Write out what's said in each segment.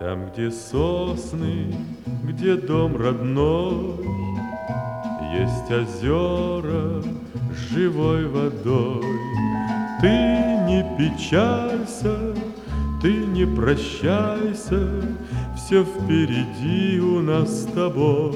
Там, где сосны, где дом родной, есть озера с живой водой. Ты не печалься, ты не прощайся, все впереди у нас с тобой.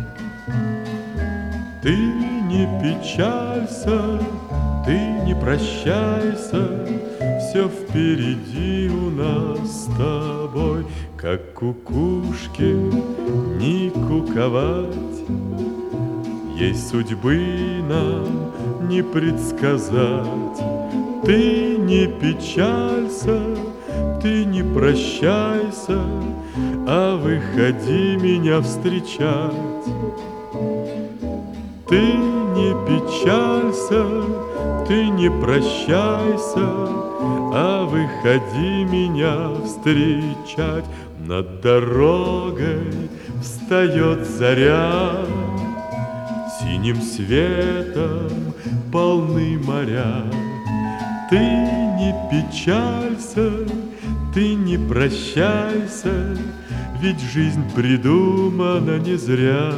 Ты не печалься, ты не прощайся, все впереди у нас с тобой. Как кукушке не куковать, ей судьбы нам не предсказать. Ты не печалься, ты не прощайся, а выходи меня встречать. Ты не печалься, ты не прощайся, а выходи меня встречать. Над дорогой встает заря, синим светом полны моря. Ты не печалься, ты не прощайся, ведь жизнь придумана не зря.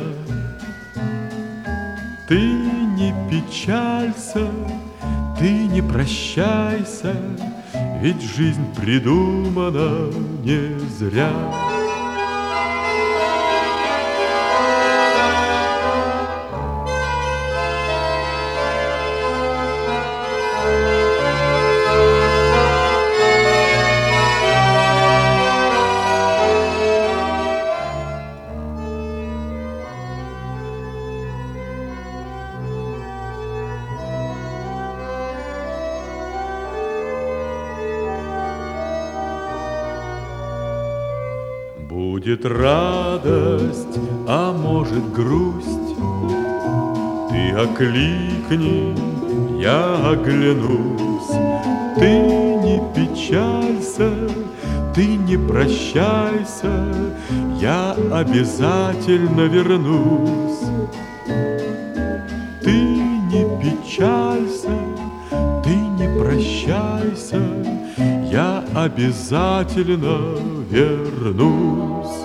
Ты не печалься, ты не прощайся, ведь жизнь придумана не зря. Будет радость, а может грусть. Ты окликни, я оглянусь. Ты не печалься, ты не прощайся, я обязательно вернусь. Ты не печалься, ты не прощайся, я обязательно вернусь.